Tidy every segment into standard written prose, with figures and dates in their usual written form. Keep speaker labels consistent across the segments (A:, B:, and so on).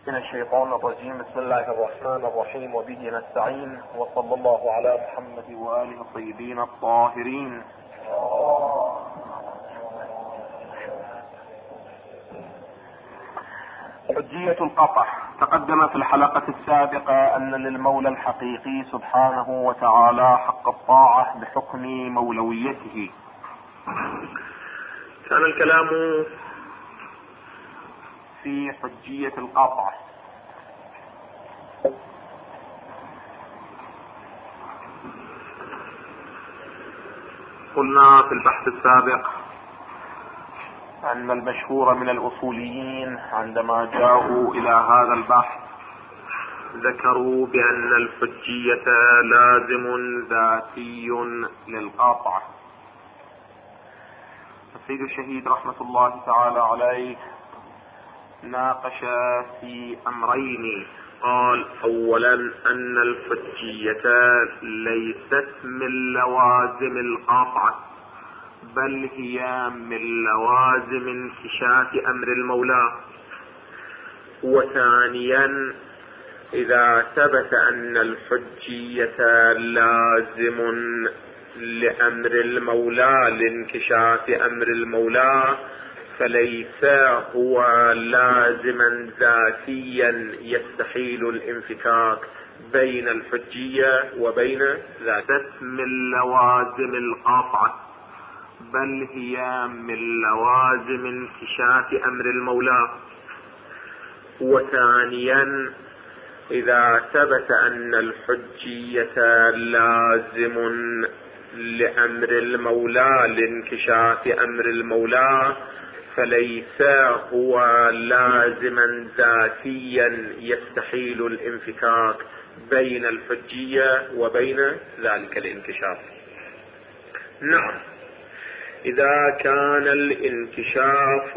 A: من الشيطان الرجيم. بسم الله الرحمن الرحيم، وبه نستعين، وصلى الله على محمد وآله الطيبين الطاهرين. حجية القطع. تقدم في الحلقة السابقة أن للمولى الحقيقي سبحانه وتعالى حق الطاعة بحكم مولويته. كان الكلام في حجية القطع. قلنا في البحث السابق أن المشهور من الأصوليين عندما جاءوا إلى هذا البحث ذكروا بأن الحجية لازم ذاتي للقطع. السيد الشهيد رحمة الله تعالى عليه ناقش في أمرين. قال أولا أن الحجية ليست من لوازم القطع، بل هي من لوازم انكشاف أمر المولى. وثانيا إذا ثبت أن الحجية لازم لأمر المولى لانكشاف أمر المولى فليس هو لازما ذاتيا يستحيل الانفكاك بين الحجية وبين ذات من لوازم القطع، بل هي من لوازم انكشاف أمر المولى. وثانيا إذا ثبت أن الحجية لازم لأمر المولى لانكشاف أمر المولى فليس هو لازما ذاتيا يستحيل الانفكاك بين الحجية وبين ذلك الانكشاف. نعم، إذا كان الانكشاف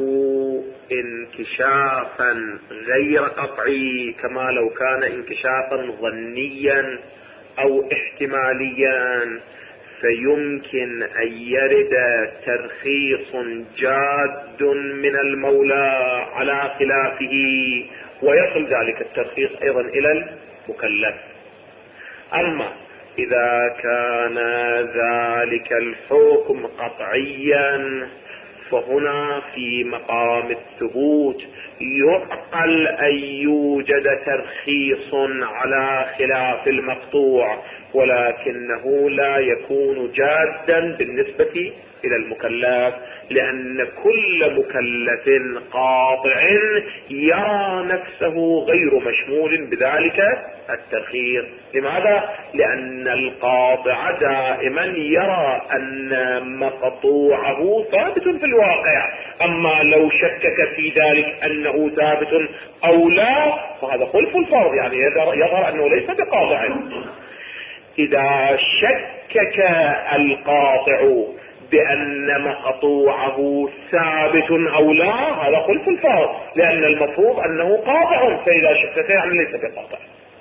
A: انكشافا غير قطعي كما لو كان انكشافا ظنيا أو احتماليا فيمكن أن يرد ترخيص جاد من المولى على خلافه ويصل ذلك الترخيص أيضا إلى المكلف. أما إذا كان ذلك الحكم قطعيا فهنا في مقام الثبوت يعقل أن يوجد ترخيص على خلاف المقطوع، ولكنه لا يكون جادا بالنسبة إلى المكلف، لأن كل مكلف قاطع يرى نفسه غير مشمول بذلك الترخيص. لماذا؟ لأن القاطع دائما يرى أن مقطوعه ثابت في الواقع، أما لو شكك في ذلك أنه ثابت أو لا فهذا خلف الفرض، يعني يظهر أنه ليس بقاطع. إذا شكك القاطع بأن مقطوعه ثابت أو لا هذا خلف الفرض، لأن المفروض أنه قاطع، فإذا شكك يعني ليس بقاطع.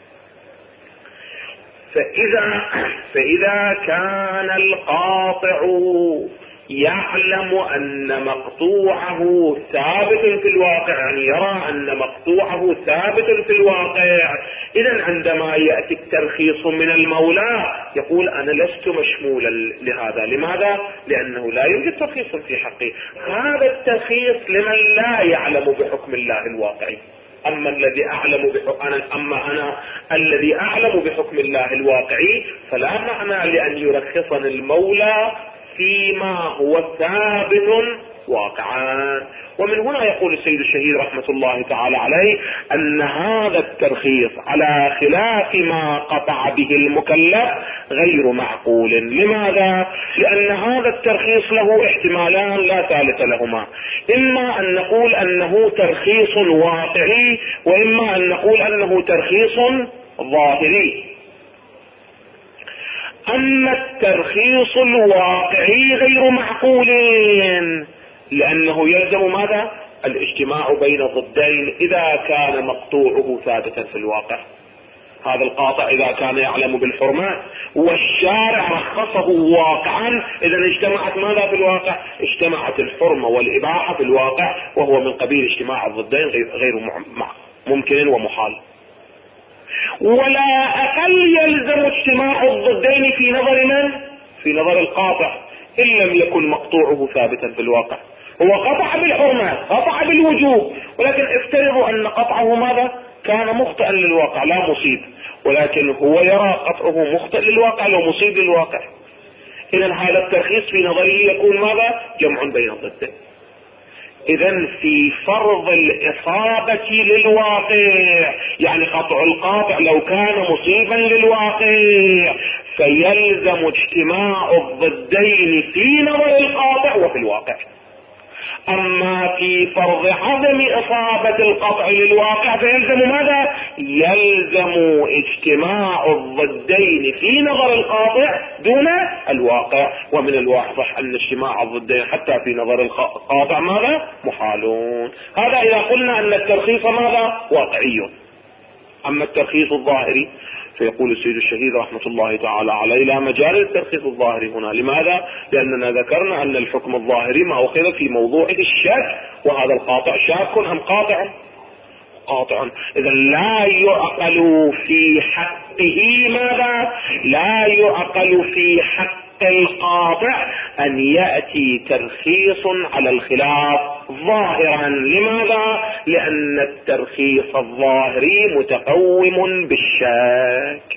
A: فإذا كان القاطع يعلم أن مقطوعه ثابت في الواقع، يعني يرى أن مقطوعه ثابت في الواقع، إذن عندما يأتي الترخيص من المولى يقول أنا لست مشمولا لهذا. لماذا؟ لأنه لا يوجد ترخيص في حقي. هذا الترخيص لمن لا يعلم بحكم الله الواقعي. أما أنا الذي أعلم بحكم الله الواقعي فلا معنى لأن يرخصني المولى فيما هو ثابت واقعا. ومن هنا يقول السيد الشهيد رحمة الله تعالى عليه أن هذا الترخيص على خلاف ما قطع به المكلف غير معقول. لماذا؟ لأن هذا الترخيص له احتمالان لا ثالث لهما، إما أن نقول أنه ترخيص واقعي، وإما أن نقول أنه ترخيص ظاهري. أما الترخيص الواقعي غير معقول، لأنه يلزم ماذا؟ الاجتماع بين الضدين إذا كان مقطوعه ثابتا في الواقع. هذا القاطع إذا كان يعلم بالحرمات والشارع رخصه واقعا، إذا اجتمعت ماذا في الواقع؟ اجتمعت الحرمة والإباحة في الواقع، وهو من قبيل اجتماع الضدين غير ممكن ومحال. ولا أقل يلزم اجتماع الضدين في نظر من؟ في نظر القاطع، إن لم يكن مقطوعه ثابتا في الواقع. هو قطع بالحرمة، قطع بالوجوب، ولكن افترضوا أن قطعه ماذا؟ كان مخطئا للواقع لا مصيب، ولكن هو يرى قطعه مخطئ للواقع لو مصيب للواقع. إذن هذا الترخيص في نظره يكون ماذا؟ جمع بين الضدين. إذن في فرض الإصابة للواقع، يعني قطع القاطع لو كان مصيبا للواقع، فيلزم اجتماع الضدين في نظر القاطع وفي الواقع. اما في فرض عدم اصابة القطع للواقع فيلزم ماذا؟ يلزم اجتماع الضدين في نظر القاطع دون الواقع. ومن الواضح ان اجتماع الضدين حتى في نظر القاطع ماذا؟ محالون. هذا اذا قلنا ان الترخيص ماذا؟ واقعي. اما الترخيص الظاهري فيقول السيد الشهيد رحمة الله تعالى عليه لا مجال للترخيص الظاهري هنا. لماذا؟ لأننا ذكرنا أن الحكم الظاهري ما أخذ في موضوع الشك، وهذا القاطع شاك أم قاطع؟ قاطع. إذا لا يعقل في حقه ماذا؟ لا يعقل في حق القاطع أن يأتي ترخيص على الخلاف ظاهرا. لماذا؟ لأن الترخيص الظاهري متقوم بالشك.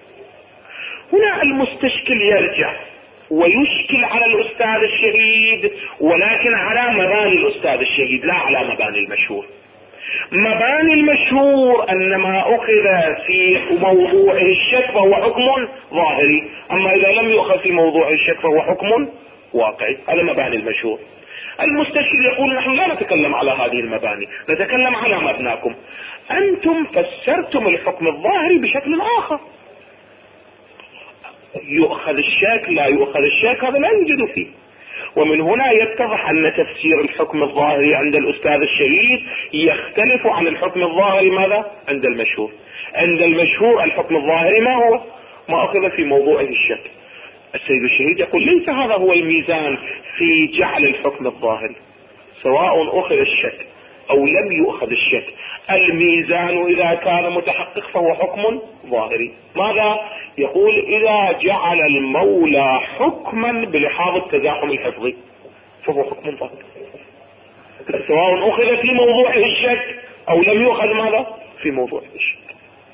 A: هنا المستشكل يرجع ويشكل على الأستاذ الشهيد، ولكن على مباني الأستاذ الشهيد لا على مباني المشهور. مباني المشهور أن ما أخذ في موضوعه الشك فهو حكم ظاهري، أما إذا لم يؤخذ في موضوعه الشك فهو حكم واقعي. هذا مباني المشهور. المستشكل يقول نحن لا نتكلم على هذه المباني، نتكلم على مبناكم. أنتم فسرتم الحكم الظاهري بشكل آخر، يؤخذ الشك لا يؤخذ الشك، هذا لا يوجد فيه. ومن هنا يتضح أن تفسير الحكم الظاهري عند الأستاذ الشهيد يختلف عن الحكم الظاهري ماذا؟ عند المشهور. عند المشهور الحكم الظاهري ما هو؟ ما أخذ في موضوعه الشك. السيد الشهيد يقول ليس هذا هو الميزان في جعل الحكم الظاهري، سواء أخذ الشك أو لم يؤخذ الشك، الميزان إذا كان متحقق فهو حكم ظاهري. ماذا؟ يقول إذا جعل المولى حكما بلحاظ التزاحم الحفظي فهو حكم ظاهري، سواء أخذ في موضوعه الشك أو لم يؤخذ ماذا؟ في موضوعه الشك.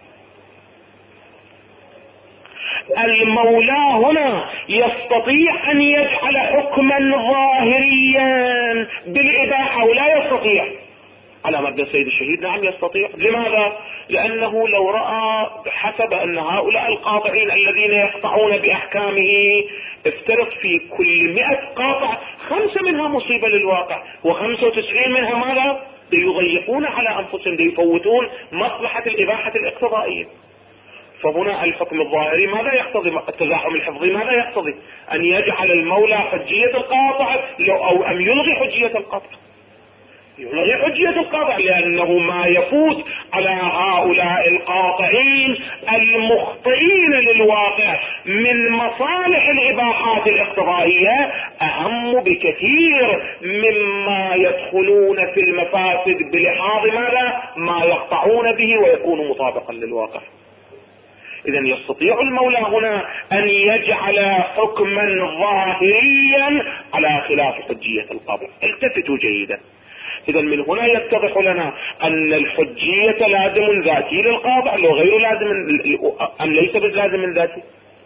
A: المولى هنا يستطيع أن يجعل حكما ظاهريا بالإباحة ولا يستطيع. على مبدأ السيد الشهيد نعم يستطيع. لماذا؟ لأنه لو رأى حسب أن هؤلاء القاطعين الذين يقطعون بأحكامه افترض في كل 100 قاطع 5 منها مصيبة للواقع و95 منها ماذا؟ يضيقون على أنفسهم، يفوتون مصلحة الإباحة الاقتضائية. فهنا الحكم الظاهري ماذا يقتضي؟ التزاحم الحفظي ماذا يقتضي؟ أن يجعل المولى حجية القاطع أو أن يلغي حجية القاطع. يلغي حجية القاطع لأنه ما يفوت على هؤلاء القاطعين المخطئين للواقع من مصالح الإباحات الاقتضائية أهم بكثير مما يدخلون في المفاسد بلحاظ ماذا؟ ما يقطعون به ويكون مطابقا للواقع. إذن يستطيع المولى هنا أن يجعل حكما ظاهريا على خلاف حجية القاطع. التفتوا جيدا. إذن من هنا يتضح لنا أن الحجية لازم ذاتي للقاطع لو غير لازم أم ليس باللازم ذاتي؟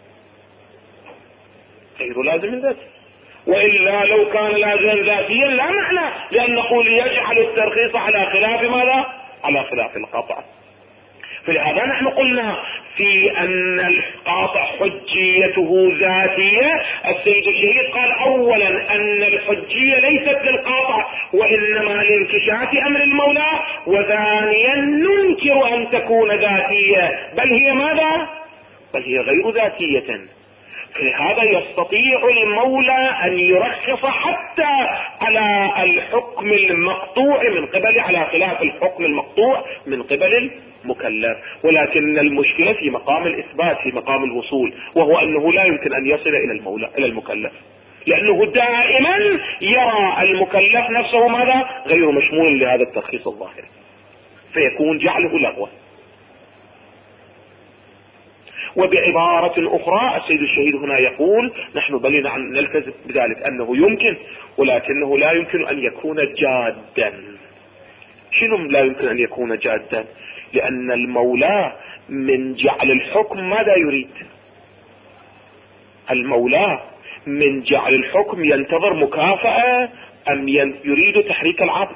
A: غير لازم ذاتي، وإلا لو كان لازم ذاتيا لا معنى لأن نقول يجعل الترخيص على خلاف ماذا؟ على خلاف القاطع. فلهذا نحن قلنا في أن القاطع حجيته ذاتية. السيد الشهيد قال أولا أن الحجية ليست للقاطع وإنما لانكشاف أمر المولى، وثانيا ننكر أن تكون ذاتية بل هي ماذا؟ بل هي غير ذاتية. فلهذا يستطيع المولى أن يرخص حتى على الحكم المقطوع من قبل على خلاف الحكم المقطوع من قبل المكلف. ولكن المشكلة في مقام الإثبات في مقام الوصول، وهو أنه لا يمكن أن يصل إلى المولى إلى المكلف، لأنه دائما يرى المكلف نفسه ماذا؟ غير مشمول لهذا الترخيص الظاهري. فيكون جعله لغوا. وبعبارة أخرى السيد الشهيد هنا يقول نحن بل نلتزم بذلك أنه يمكن، ولكنه لا يمكن أن يكون جادا. شنو لا يمكن أن يكون جادا؟ لأن المولى من جعل الحكم ماذا يريد؟ المولى من جعل الحكم ينتظر مكافأة أم يريد تحريك العبد؟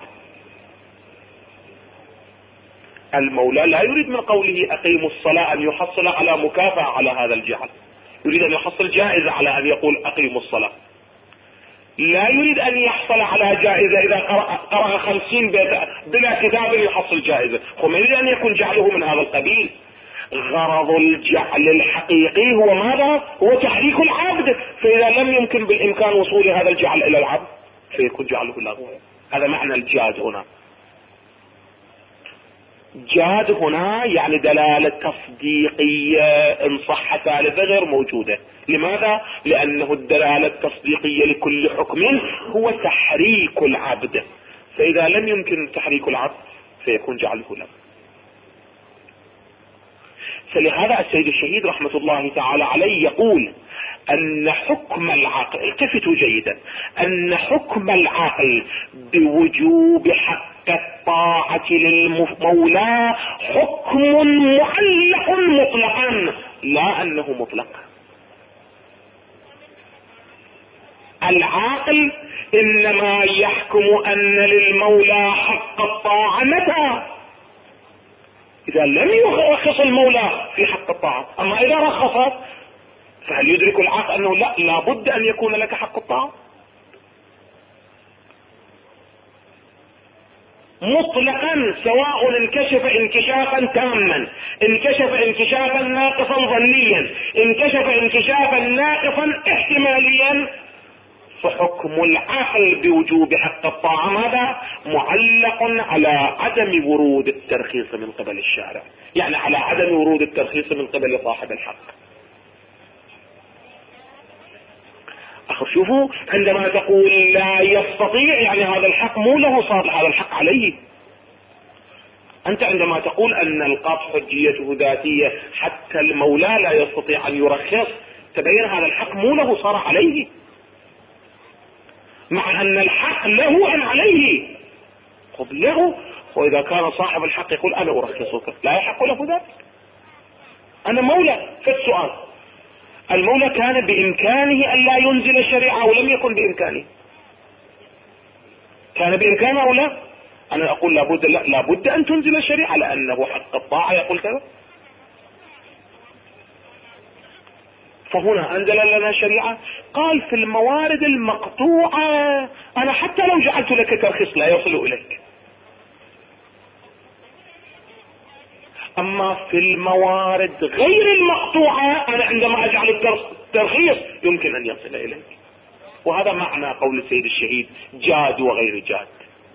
A: المولى لا يريد من قوله أقيموا الصلاة أن يحصل على مكافأة على هذا الجعل، يريد أن يحصل جائزة على أن يقول أقيموا الصلاة. لا يريد أن يحصل على جائزة إذا قرأ 50 بلا كتاب يحصل جائزة، وما يريد أن يكون جعله من هذا القبيل. غرض الجعل الحقيقي هو ماذا؟ هو تحريك العبد، فإذا لم يمكن بالإمكان وصول هذا الجعل إلى العبد فيكون جعله لغوا. هذا معنى الجاد هنا. جاد هنا يعني دلالة تصديقية إن صح ثالثة غير موجودة. لماذا؟ لأنه الدلالة التصديقية لكل حكم هو تحريك العبد، فإذا لم يمكن تحريك العبد فيكون جعله لغوا. فلهذا السيد الشهيد رحمة الله تعالى عليه يقول أن حكم العقل، التفتوا جيدا، أن حكم العقل بوجوب حق الطاعة للمولى حكم معلق مطلقا، لا أنه مطلق. العاقل إنما يحكم أن للمولى حق الطاعة متى؟ إذا لم يرخص المولى في حق الطاعة. أما إذا رخص فهل يدرك العقل أنه لا بد أن يكون لك حق الطاعة مطلقا، سواء انكشف انكشافا تاما، انكشف انكشافا ناقصا ظنيا، انكشف انكشافا ناقصا احتماليا، فحكم العقل بوجوب حق الطاعة ماذا؟ معلق على عدم ورود الترخيص من قبل الشارع، يعني على عدم ورود الترخيص من قبل صاحب الحق. شوفوا، عندما تقول لا يستطيع يعني هذا الحق مو له، صار هذا الحق عليه. أنت عندما تقول أن القطع حجيته ذاتية حتى المولى لا يستطيع أن يرخص، تبين هذا الحق مو له، صار عليه، مع أن الحق له أم عليه؟ خذ له. وإذا كان صاحب الحق يقول أنا أرخصك، لا يحق له ذلك، أنا مولى. فالسؤال، المولى كان بإمكانه أن لا ينزل الشريعة أو لم يكن بإمكانه؟ كان بإمكانه أو لا؟ أنا أقول لابد أن تنزل الشريعة لأنه حق الطاعة يقول كذا. فهنا أنزل لنا شريعة، قال في الموارد المقطوعة أنا حتى لو جعلت لك ترخيص لا يصل إليك، أما في الموارد غير المقطوعة أنا عندما أجعل الترخيص يمكن أن يصل إليك. وهذا معنى قول السيد الشهيد جاد وغير جاد.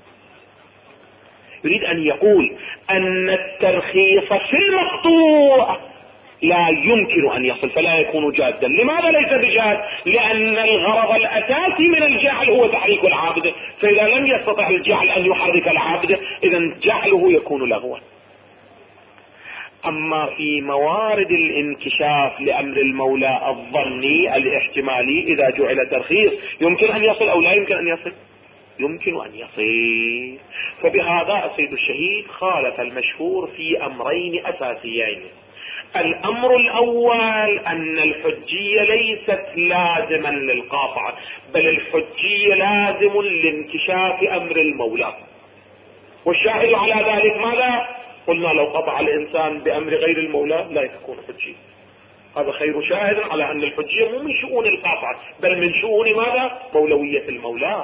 A: يريد أن يقول أن الترخيص في المقطوع لا يمكن أن يصل، فلا يكون جادا. لماذا ليس بجاد؟ لأن الغرض الأساسي من الجعل هو تحريك العبد، فإذا لم يستطع الجعل أن يحرك العبد إذن جعله يكون لغوا. أما في موارد الانكشاف لأمر المولى الظني الاحتمالي إذا جعل ترخيص يمكن أن يصل أو لا يمكن أن يصل؟ يمكن أن يصل. فبهذا السيد الشهيد خالف المشهور في أمرين أساسيين. الأمر الأول أن الحجية ليست لازما للقاطعة، بل الحجية لازم لانكشاف أمر المولى، والشاهد على ذلك ماذا؟ قلنا لو قطع الإنسان بأمر غير المولى لا يكون حجي. هذا خير شاهد على أن الحجية مو من شؤون القاطعة بل من شؤون ماذا؟ مولوية المولى.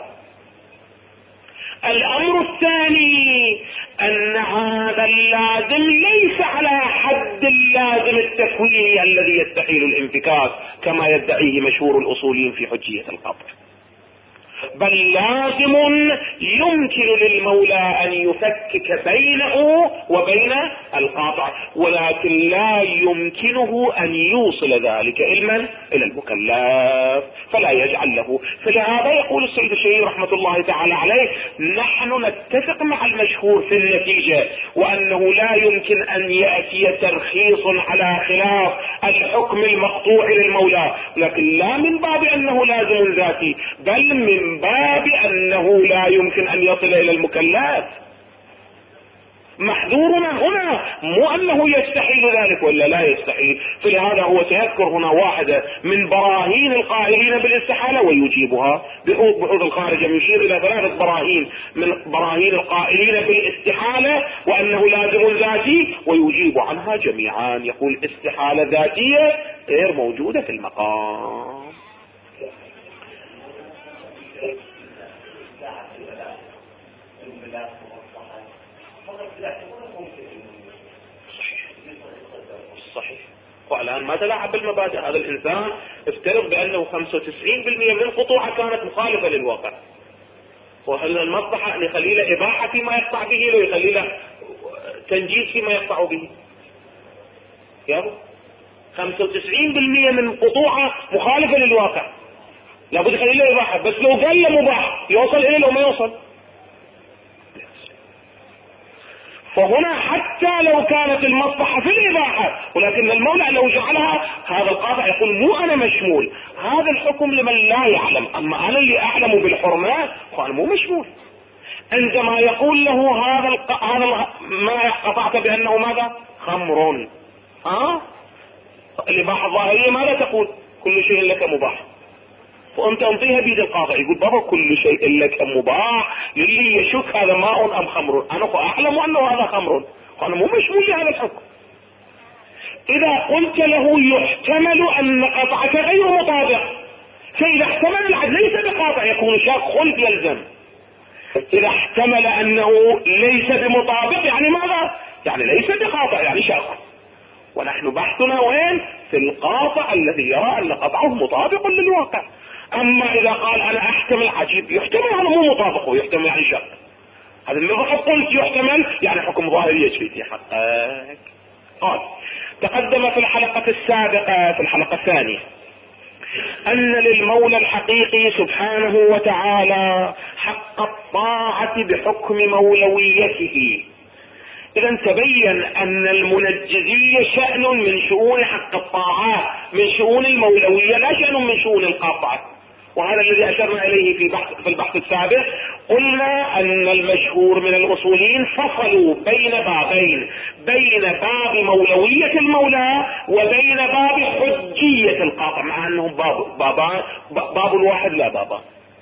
A: الأمر الثاني أن هذا اللازم ليس على حد اللازم التكويني الذي يستحيل الانفكاك كما يدعيه مشهور الأصوليين في حجية القطع. بل لازم يمكن للمولى أن يفكك بينه وبين القاطع، ولكن لا يمكنه أن يوصل ذلك علما إلى المكلف فلا يجعل له. فلهذا يقول السيد الشهيد رحمة الله تعالى عليه: نحن نتفق مع المشهور في النتيجة، وأنه لا يمكن أن يأتي ترخيص على خلاف الحكم المقطوع للمولى، لكن لا من باب أنه لازم ذاتي، بل من باب أنه لا يمكن أن يصل إلى المكلف. محذورنا هنا مو أنه يستحيل ذلك ولا لا يستحيل. فلهذا هو سيذكر هنا واحدة من براهين القائلين بالاستحالة ويجيبها بحوث الخارج، يشير إلى 3 براهين من براهين القائلين بالاستحالة وأنه لازم ذاتي، ويجيب عنها جميعا. يقول: استحالة ذاتية غير موجودة في المقام. صحيح. والآن ما تلاعب بالمبادئ. هذا الإنسان افترض بأنه 95% من قطوعة كانت مخالفة للواقع، وهل المصلحة أن يخلي له إباحة فيما يقطع به لو يخلي له تنجيز فيما يقطع به؟ يا أبو 95% من قطوعة مخالفة للواقع، لابد يخلي له إباحة، بس لو قال له مباح يوصل إليه لو ما يوصل. فهنا حتى لو كانت المصلحة في الإباحة، ولكن المولى لو جعلها، هذا القاطع يقول: مو أنا مشمول، هذا الحكم لمن لا يعلم، أما أنا اللي أعلم بالحرمة فأنا مو مشمول. عندما يقول له هذا ما قطعت بأنه ماذا؟ خمر، الإباحة الظاهرية ماذا تقول؟ كل شيء لك مباح، وانت انطيها بيد القاطع. يقول: بابا كل شيء لك مباح، للي يشك هذا ماء ام خمر، انا اعلم انه هذا خمر، وانا مو مشمول لهذا الحكم. اذا قلت له يحتمل ان قطعك غير مطابق، فاذا احتمل العدل ليس بقاطع يكون شاك خلف يلزم. اذا احتمل انه ليس بمطابق يعني ماذا؟ يعني ليس بقاطع، يعني شاك. ونحن بحثنا وين؟ في القاطع الذي يرى ان قطعه مطابق للواقع. اما اذا قال انا احتمل، عجيب، يحتمل هذا مو مطابق، ويحتمل يعني شك. هذا اللي قلت يحتمل يعني حكم ظاهري يجري في حقك. قال: تقدم في الحلقة السابقة في الحلقة الثانية ان للمولى الحقيقي سبحانه وتعالى حق الطاعة بحكم مولويته. اذا تبين ان المنجزية شأن من شؤون حق الطاعات، من شؤون المولوية، لا شأن من شؤون القاطعة. وهذا الذي اشرنا اليه في البحث السابق. قلنا ان المشهور من الاصوليين فصلوا بين بابين: بين باب مولوية المولى وبين باب حجية القاطع، مع انهم باب الواحد لا بابان.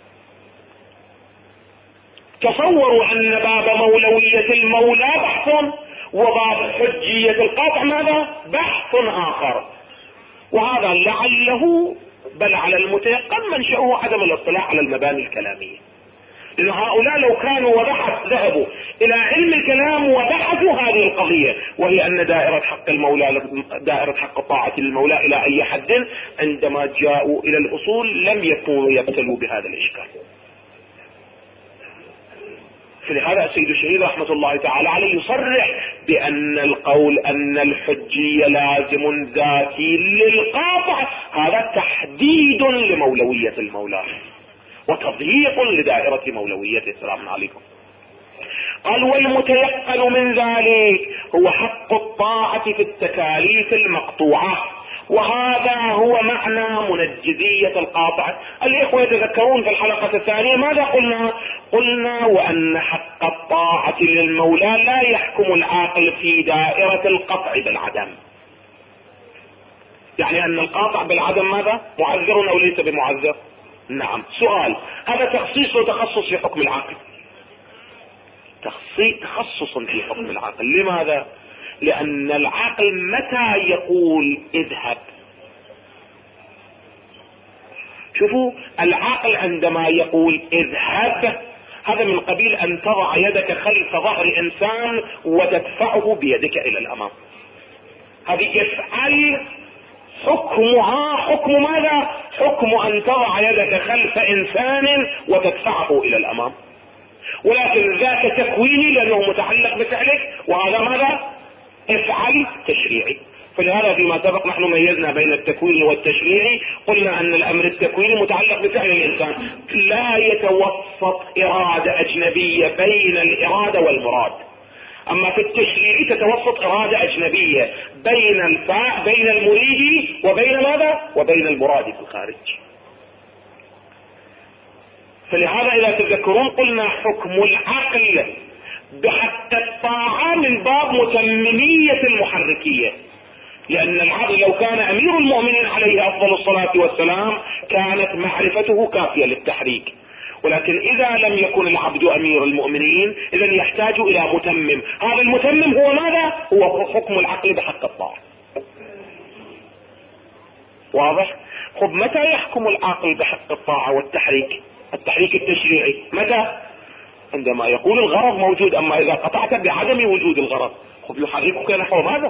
A: تصوروا ان باب مولوية المولى بحث، وباب حجية القاطع ماذا؟ بحث اخر. وهذا لعله بل على المتيقن منشأه عدم الاطلاع على المباني الكلامية، لأن هؤلاء لو كانوا ذهبوا إلى علم الكلام وبحثوا هذه القضية، وهي أن دائرة حق المولى، دائرة حق الطاعة للمولى إلى أي حد، عندما جاءوا إلى الأصول لم يكونوا يبتلوا بهذا الإشكال. فلهذا السيد الشهيد رحمة الله تعالى عليه يصرح بأن القول أن الحجية لازم ذاتي للقاطع هذا تحديد لمولوية المولى وتضييق لدائرة مولويته. السلام عليكم. قال: والمتيقن من ذلك هو حق الطاعة في التكاليف المقطوعة، وهذا هو معنى منجزية القاطع. الإخوة يتذكرون في الحلقة الثانية ماذا قلنا وأن حق الطاعة للمولى لا يحكم العاقل في دائرة القطع بالعدم. يعني أن القاطع بالعدم ماذا؟ معذر أو ليس بمعذر؟ نعم. سؤال: هذا تخصيص وتخصص في حكم العاقل، تخصص في حكم العاقل. لماذا؟ لأن العقل متى يقول اذهب، شوفوا العقل عندما يقول اذهب هذا من قبيل أن تضع يدك خلف ظهر إنسان وتدفعه بيدك إلى الأمام. هذه يفعل حكمها حكم ماذا؟ حكم أن تضع يدك خلف إنسان وتدفعه إلى الأمام، ولكن ذاك تكويني لأنه متعلق بفعلك، وهذا ماذا؟ افعل تشريعي. فلهذا فيما سبق نحن ميزنا بين التكويني والتشريعي، قلنا أن الأمر التكويني متعلق بفعل الإنسان، لا يتوسط إرادة أجنبية بين الإرادة والمراد. أما في التشريعي تتوسط إرادة أجنبية بين المريد وبين ماذا؟ وبين المراد في الخارج. فلهذا إذا تذكرون قلنا حكم العقل بحق الطاعة من باب متممية المحركية، لأن العقل لو كان أمير المؤمنين عليه أفضل الصلاة والسلام كانت معرفته كافية للتحريك، ولكن إذا لم يكن العبد أمير المؤمنين إذن يحتاج إلى متمم. هذا المتمم هو ماذا؟ هو حكم العقل بحق الطاعة. واضح؟ خب متى يحكم العقل بحق الطاعة والتحريك؟ التحريك التشريعي متى؟ عندما يكون الغرض موجود. أما إذا قطعت بعدم وجود الغرض، خب يحركك نحو ماذا؟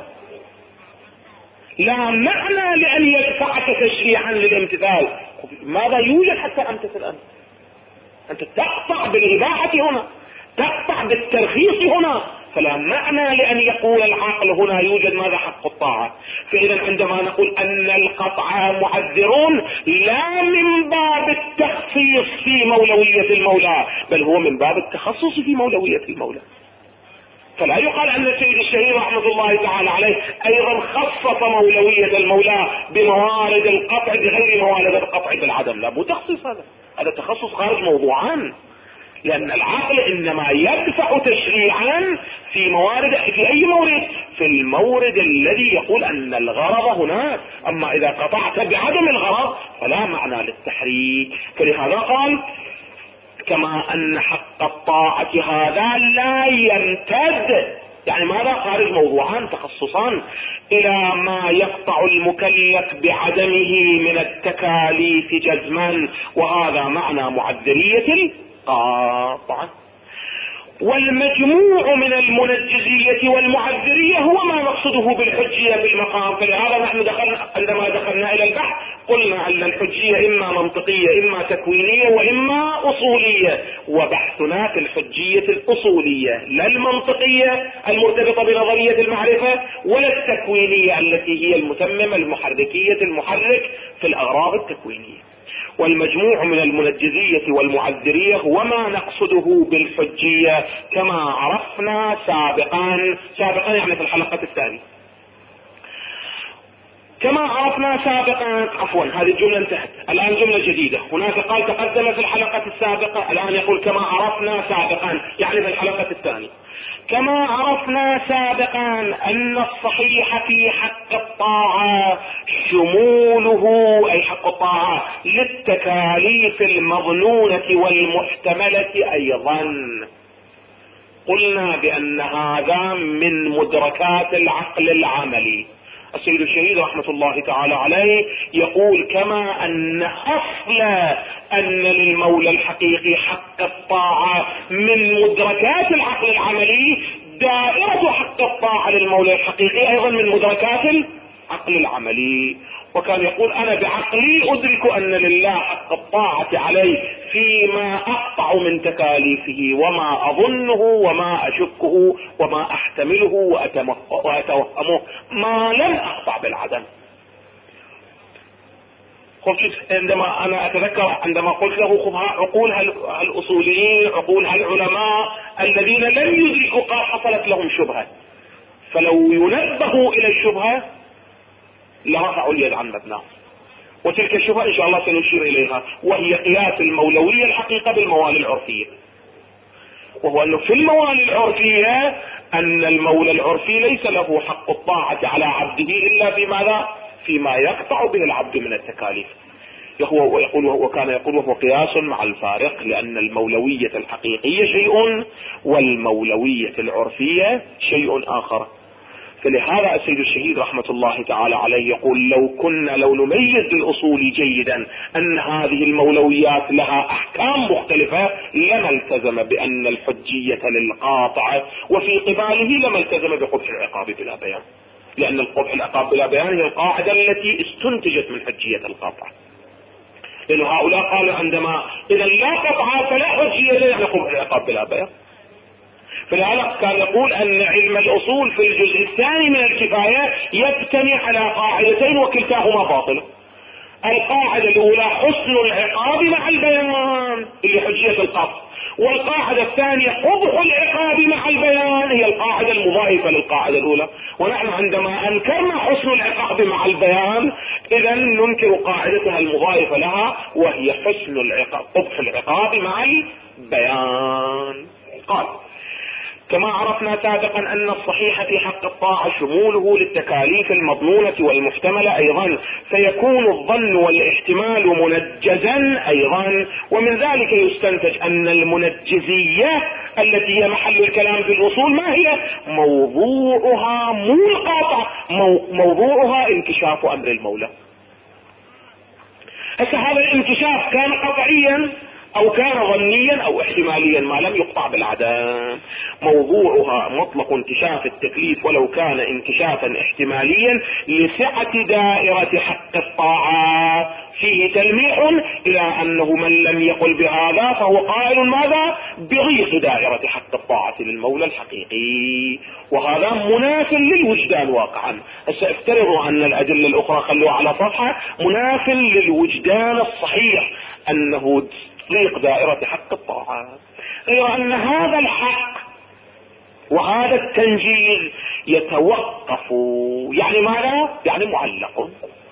A: لا معنى لأن يدفعك تشريعا للامتثال. ماذا يوجد حتى أمتثل أنت تقطع بالإباحة هنا، تقطع بالترخيص هنا، فلا معنى لأن يقول العقل هنا يوجد ماذا؟ حق الطاعة. فإذا عندما نقول أن القطع معذرون لا من باب التخصيص في مولوية المولى، بل هو من باب التخصص في مولوية المولى. فلا يقال أن السيد الشهيد رحمة الله تعالى عليه أيضا خصص مولوية المولى بموارد القطع بغير موارد القطع بالعدم. لا، مو تخصيص، هذا تخصص خارج موضوعان، لأن العقل إنما يدفع تشريعا في أي مورد؟ في المورد الذي يقول أن الغرض هناك. أما إذا قطعت بعدم الغرض فلا معنى للتحريك. فلهذا قال كما أن حق الطاعة هذا لا يمتد، يعني ماذا؟ خارج موضوعان تخصصان، إلى ما يقطع المكلف بعدمه من التكاليف جزما، وهذا معنى معذرية القاطعة. والمجموع من المنجزية والمعذرية هو ما نقصده بالحجية في المقام. فلهذا نحن عندما دخلنا إلى البحث قلنا أن الحجية إما منطقية إما تكوينية وإما أصولية، وبحثنا في الحجية الأصولية لا المنطقية المرتبطة بنظرية المعرفة ولا التكوينية التي هي المتممة المحركية المحرك في الأغراض التكوينية. والمجموع من المنجزية والمعذرية هو ما نقصده بالحجية كما عرفنا سابقا يعني في الحلقة الثانية. كما عرفنا سابقا، عفوا هذه الجملة انتهت، الآن جملة جديدة. هناك قال تقدم في الحلقة السابقة، الآن يقول كما عرفنا سابقا يعني في الحلقة الثانية. كما عرفنا سابقا أن الصحيح في حق الطاعة شموله، أي حق الطاعة للتكاليف المظنونة والمحتملة أيضا. قلنا بأن هذا من مدركات العقل العملي. السيد الشهيد رحمة الله تعالى عليه يقول كما أن أصل أن للمولى الحقيقي حق الطاعة من مدركات العقل العملي، دائرة حق الطاعة للمولى الحقيقي أيضا من مدركات العقل العملي. وكان يقول أنا بعقلي أدرك أن لله حق الطاعة علي فيما أقطع من تكاليفه وما أظنه وما أشكه وما أحتمله وأتوهمه ما لم أقطع بالعدم. عندما أنا أتذكر عندما قلت له عقول هالأصوليين، عقول هالعلماء الذين لم يدركوا قال حصلت لهم شبهة، فلو ينبهوا إلى الشبهة لرفعوا اليد عن مبناه. وتلك الشبهة إن شاء الله سنشير إليها، وهي قياس المولوية الحقيقة بالموالي العرفية. وهو أنه في الموالي العرفية أن المولى العرفي ليس له حق الطاعة على عبده إلا بماذا؟ فيما يقطع به العبد من التكاليف. وكان يقول وهو قياس مع الفارق، لأن المولوية الحقيقية شيء والمولوية العرفية شيء آخر. فلهذا السيد الشهيد رحمة الله تعالى عليه يقول لو نميز للأصول جيدا أن هذه المولويات لها أحكام مختلفة لما التزم بأن الحجية للقاطع، وفي قباله لما التزم بقبح العقاب بلا بيان، لأن القبح العقاب بلا بيان هي القاعدة التي استنتجت من حجية القاطع. لأن هؤلاء قالوا عندما إذا لا قطع فلا حجية يعني قبح العقاب بلا بيان. فلذلك كان يقول أن علم الأصول في الجزء الثاني من الكفاية يبتني على قاعدتين وكلتاهما باطلة. القاعدة الأولى حسن العقاب مع البيان اللي حجية القطع، والقاعدة الثانية قبح العقاب مع البيان هي القاعدة المضايفة للقاعدة الأولى. ونحن عندما أنكرنا حسن العقاب مع البيان إذا ننكر قاعدتها المضايفة لها وهي حسن العقاب قبح العقاب مع البيان. قال كما عرفنا سابقا أن الصحيح في حق الطاعة شموله للتكاليف المضمونة والمحتملة أيضا، فيكون الظن والاحتمال منجزا أيضا. ومن ذلك يستنتج أن المنجزية التي هي محل الكلام في الأصول ما هي؟ موضوعها مو القاطع، موضوعها انكشاف أمر المولى. هسه هذا الانكشاف كان قطعيا او كان ظنيا او احتماليا ما لم يقطع بالعدم. موضوعها مطلق انكشاف التكليف ولو كان انكشافا احتماليا لسعة دائرة حق الطاعة. فيه تلميح الى انه من لم يقل بهذا فهو قائل ماذا؟ بضيق دائرة حق الطاعة للمولى الحقيقي، وهذا مناف للوجدان واقعا. هسه افترضوا ان الادلة الاخرى خلوها على صفحة، مناف للوجدان الصحيح انه ضيق دائرة حق الطاعة، غير ان هذا الحق وهذا التنجيز يتوقف. يعني ماذا؟ يعني معلق.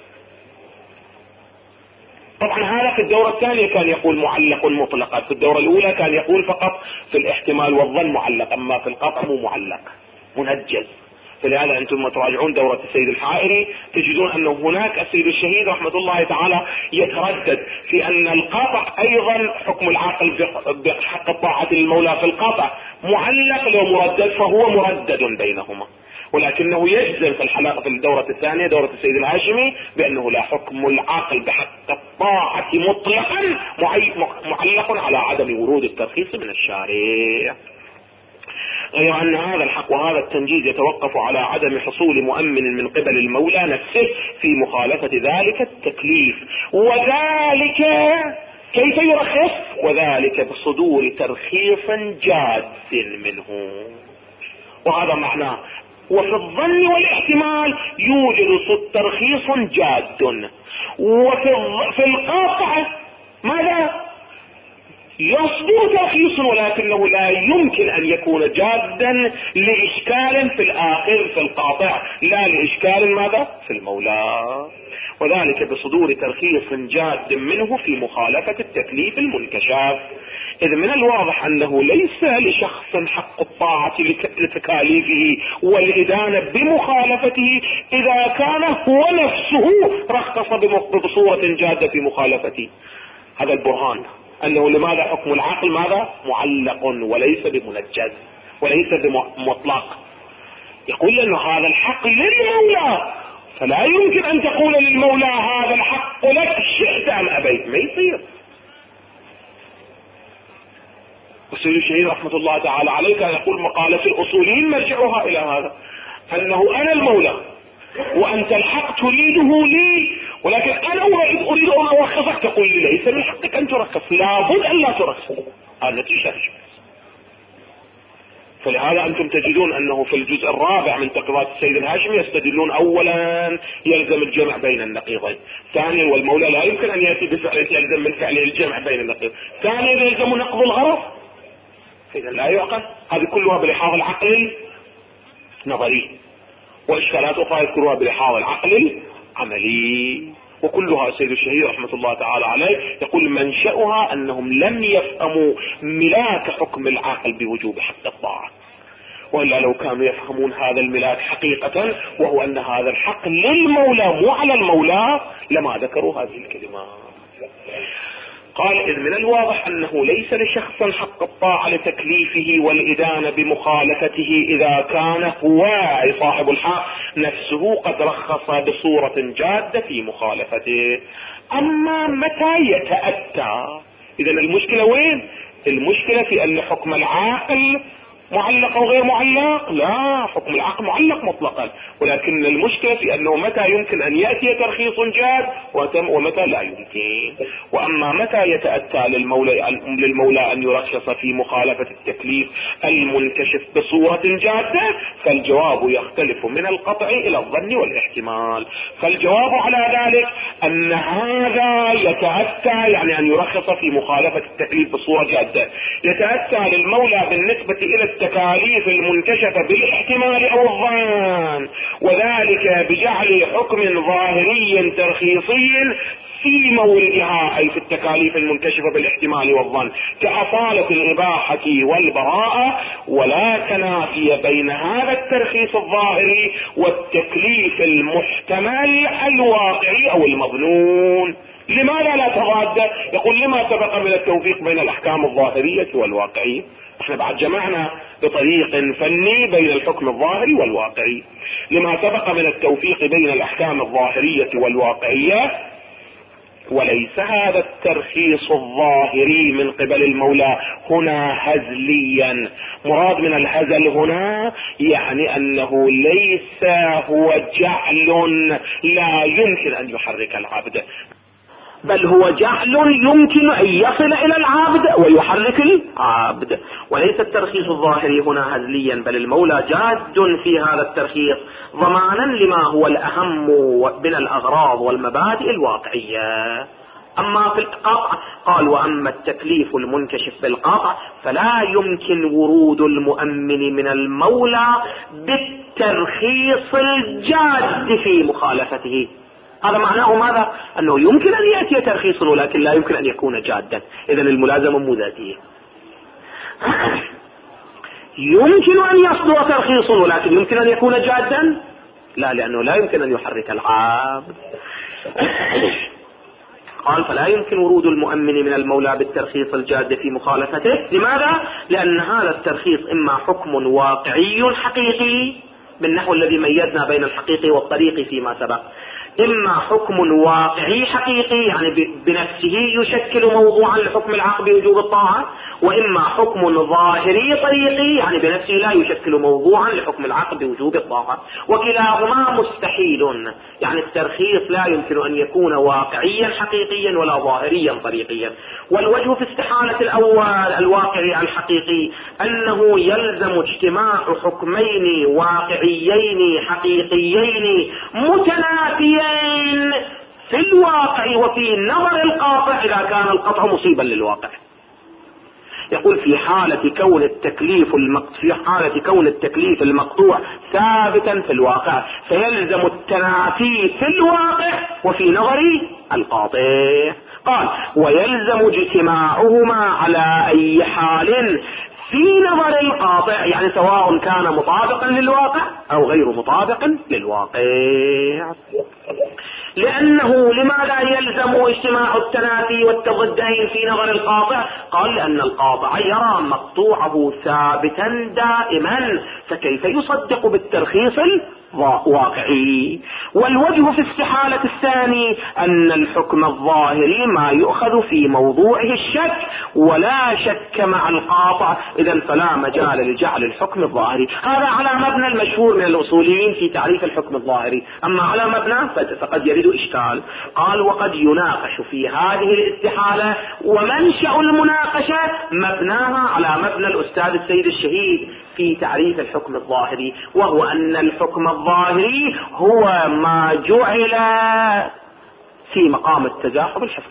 A: طبعا هذا في الدورة الثانية كان يقول معلق مطلقا، في الدورة الاولى كان يقول فقط في الاحتمال والظن معلق، اما في القطع مو معلق منجز. فلهذا انتم تراجعون دورة السيد الحائري تجدون انه هناك السيد الشهيد رحمة الله تعالى يتردد في ان القطع ايضا حكم العاقل بحق الطاعة للمولى في القطع معلق لو مردد فهو مردد بينهما، ولكنه يجزم في الحلقة في الدورة الثانية دورة السيد الهاشمي بانه لا حكم العاقل بحق الطاعة مطلقا معلق على عدم ورود الترخيص من الشارع، غير ان هذا الحق وهذا التنجيز يتوقف على عدم حصول مؤمن من قبل المولى نفسه في مخالفة ذلك التكليف. وذلك كيف يرخص؟ وذلك بصدور ترخيص جاد منه، وهذا معناه. وفي الظن والاحتمال يوجد ترخيص جاد، وفي القاطع ماذا؟ يصدر ترخيص ولكنه لا يمكن ان يكون جادا لاشكال في الاخر في القاطع، لا لاشكال ماذا؟ في المولى. وذلك بصدور ترخيص جاد منه في مخالفة التكليف المنكشاف. إذ من الواضح أنه ليس لشخص حق الطاعة لتكاليفه والإدانة بمخالفته إذا كان هو نفسه رخص بصورة جادة في مخالفته. هذا البرهان أنه لماذا حكم العقل ماذا؟ معلق وليس بمنجز وليس بمطلق. يقول أنه هذا الحق للمولى، فلا يمكن أن تقول للمولى هذا الحق لك شئت أم أبيت، ما يصير. والسيد الشهيد رحمة الله تعالى عليه كان يقول مقالة الأصوليين مرجعها إلى هذا، أنه أنا المولى وأنت الحق تريده لي، ولكن أنا أريد أن أرخصك، تقول لي ليس من حقك أن ترخص، لابد أن لا ترخص. هذا نتيجة. فلهذا أنتم تجدون أنه في الجزء الرابع من تقريرات السيد الهاشمي يستدلون أولا يلزم الجمع بين النقيضين، ثانيا والمولى لا يمكن أن يأتي بفعل يلزم من فعله الجمع بين النقيض، ثانيا يلزم نقض الغرض، إذا لا يعقل. هذه كلها بلحاظ العقل النظري، وإشكالات أخرى يذكرها بلحاظ العقل العملي، وكلها السيد الشهيد رحمة الله تعالى عليه يقول منشأها أنهم لم يفهموا ملاك حكم العاقل بوجوب حق الطاعة، وإلا لو كانوا يفهمون هذا الملاك حقيقة وهو أن هذا الحق للمولى مو على المولى لما ذكروا هذه الكلمات. قال إذ من الواضح أنه ليس لشخص حق الطاعة لتكليفه والإدانة بمخالفته إذا كان هو صاحب الحق نفسه قد رخص بصورة جادة في مخالفته. أما متى يتأتى؟ إذن المشكلة وين؟ المشكلة في أن حكم العاقل معلق او غير معلق؟ لا، حكم العقد معلق مطلقا، ولكن المشكلة في انه متى يمكن ان يأتي ترخيص جاد ومتى لا يمكن. واما متى يتأتى للمولى ان يرخص في مخالفة التكليف المنكشف بصورة جادة، فالجواب يختلف من القطع الى الظن والاحتمال. فالجواب على ذلك ان هذا يتأتى، يعني ان يرخص في مخالفة التكليف بصورة جادة، يتأتى للمولى بالنسبة الى التكاليف المنكشفة بالاحتمال او الظن، وذلك بجعل حكم ظاهري ترخيصي في موردها، اي في التكاليف المنكشفة بالاحتمال والظن، كأصالة الإباحة والبراءة، ولا تنافي بين هذا الترخيص الظاهري والتكليف المحتمل الواقعي او المظنون. لماذا لا تضاد؟ يقول لما سبق من التوفيق بين الأحكام الظاهرية والواقعية. احنا بعد جمعنا بطريق فني بين الحكم الظاهري والواقعي. لما سبق من التوفيق بين الأحكام الظاهرية والواقعية، وليس هذا الترخيص الظاهري من قبل المولى هنا هزليا. مراد من الهزل هنا يعني انه ليس هو جعل لا يمكن ان يحرك العبد، بل هو جعل يمكن ان يصل الى العبد ويحرك العبد. وليس الترخيص الظاهري هنا هزليا، بل المولى جاد في هذا الترخيص ضمانا لما هو الاهم من الاغراض والمبادئ الواقعية. اما في القطع قال واما التكليف المنكشف بالقطع فلا يمكن ورود المؤمن من المولى بالترخيص الجاد في مخالفته. هذا معناه ماذا؟ انه يمكن ان يأتي ترخيص ولكن لا يمكن ان يكون جادا. اذا الملازمة مو ذاتية. يمكن ان يصدر ترخيص ولكن يمكن ان يكون جادا؟ لا، لانه لا يمكن ان يحرك العبد. قال فلا يمكن ورود المؤمن من المولى بالترخيص الجاد في مخالفته. لماذا؟ لان هذا الترخيص اما حكم واقعي حقيقي بالنحو الذي ميزنا بين الحقيقي والطريقي فيما سبق، اما حكم واقعي حقيقي يعني بنفسه يشكل موضوعا لحكم العقد بوجوب الطاعة، واما حكم ظاهري طريقي يعني بنفسه لا يشكل موضوعا لحكم العقد بوجوب الطاعة، وكلاهما مستحيل. يعني الترخيص لا يمكن ان يكون واقعيا حقيقيا ولا ظاهريا طريقيا. والوجه في استحالة الاول الواقعي الحقيقي انه يلزم اجتماع حكمين واقعيين حقيقيين متنافيين في الواقع وفي نظر القاطع اذا كان القطع مصيبا للواقع. يقول في حالة كون التكليف المقطوع ثابتا في الواقع فيلزم التنافي في الواقع وفي نظر القاطع. قال ويلزم اجتماعهما على اي حال في نظر القاطع، يعني سواء كان مطابقا للواقع او غير مطابق للواقع. لأنه لماذا يلزم اجتماع التنافي والتضدين في نظر القاطع؟ قال لأن القاطع يرى مقطوعه ثابتا دائما، فكيف يصدق بالترخيص الواقعي؟ والوجه في استحالة الثاني أن الحكم الظاهري ما يؤخذ في موضوعه الشك ولا شك مع القاطع، إذن فلا مجال لجعل الحكم الظاهري. هذا على مبنى المشهور من الأصوليين في تعريف الحكم الظاهري. أما على مبنى فقد يرد إشكال. قال وقد يناقش في هذه الاستحالة، ومنشأ المناقشة مبناها على مبنى الأستاذ السيد الشهيد في تعريف الحكم الظاهري، وهو أن الحكم الظاهري هو ما جعل في مقام التزاحم الحفظ،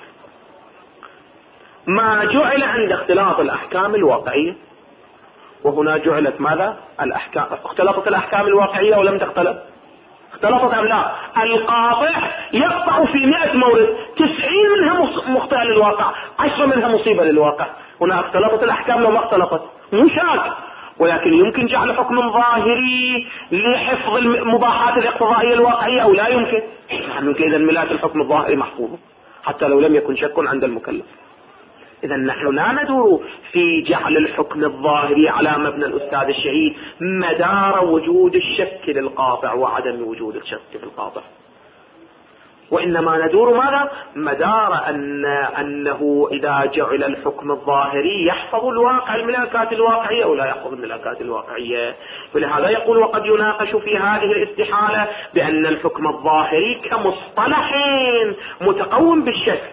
A: ما جعل عند اختلاط الأحكام الواقعية. وهنا جعلت ماذا؟ الأحكام. اختلطت الأحكام الواقعية ولم تختلط؟ اختلطت أم لا؟ القاطع يقطع في 100 مورد 90 منها مخطئة للواقع، 10 منها مصيبة للواقع. هنا اختلطت الأحكام لو ما اختلطت مو شاك، ولكن يمكن جعل حكم ظاهري لحفظ المباحات الاقتضائية الواقعية أو لا يمكن. يمكن. إذا ملاك الحكم الظاهري محفوظ حتى لو لم يكن شك عند المكلف. إذا نحن لا ندور في جعل الحكم الظاهري على مبنى الأستاذ الشهيد مدار وجود الشك للقاطع وعدم وجود الشك في القاطع. وإنما ندور ماذا؟ مدار أنه إذا جعل الحكم الظاهري يحفظ الواقع الملاكات الواقعية أو لا يحفظ الملاكات الواقعية. ولهذا يقول وقد يناقش في هذه الاستحالة بأن الحكم الظاهري كمصطلح متقوم بالشك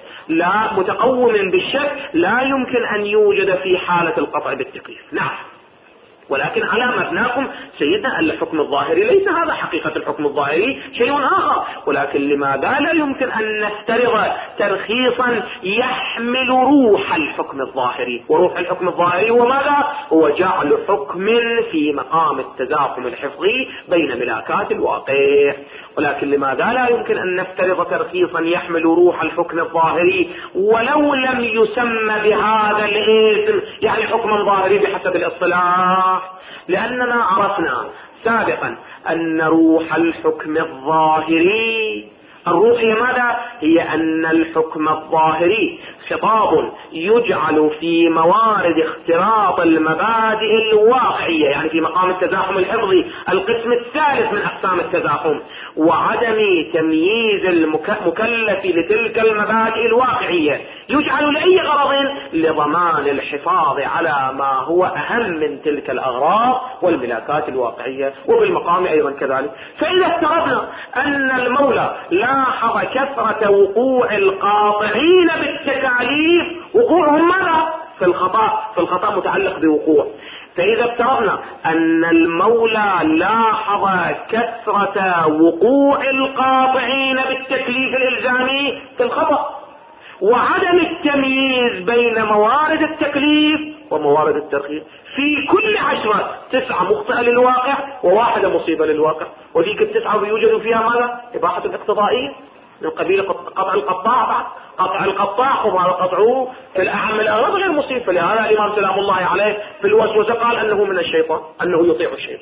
A: لا يمكن أن يوجد في حالة القطع بالتكليف. نعم، ولكن على مبناكم سيدنا الحكم الظاهري ليس هذا حقيقة الحكم الظاهري، شيء آخر. ولكن لماذا لا يمكن أن نفترض ترخيصا يحمل روح الحكم الظاهري؟ وروح الحكم الظاهري هو ماذا؟ هو جعل حكم في مقام التزاحم الحفظي بين ملاكات الواقع. ولكن لماذا لا يمكن أن نفترض ترخيصا يحمل روح الحكم الظاهري ولو لم يسمى بهذا الاسم، يعني حكما ظاهري بحسب الاصطلاح؟ لأننا عرفنا سابقا أن روح الحكم الظاهري، الروح هي ماذا؟ هي أن الحكم الظاهري خطاب يجعل في موارد اختراط المبادئ الواقعية، يعني في مقام التزاحم الحفظي، القسم الثالث من أقسام التزاحم، وعدم تمييز المكلف لتلك المبادئ الواقعية، يجعل لأي غرض؟ لضمان الحفاظ على ما هو أهم من تلك الأغراض والملاكات الواقعية، وبالمقام أيضا كذلك. فإذا افترضنا أن المولى لاحظ كثرة وقوع القاطعين بالتكاليف، وقوعهم ماذا؟ في الخطأ متعلق بوقوع. فإذا افترضنا أن المولى لاحظ كثرة وقوع القاطعين بالتكليف الإلزامي في الخطأ، وعدم التمييز بين موارد التكليف وموارد الترخيص، في كل 10 9 مخطئة للواقع و1 مصيبة للواقع، وذيك 9 يوجد فيها ماذا؟ إباحة الاقتضائية من قبيل قطع القطاع. بعد قطع القطاع وما قطعوه في الأعم الأغراض غير مصيب. فلهذا الإمام سلام الله عليه في الوسوسة قال أنه من الشيطان، أنه يطيع الشيطان.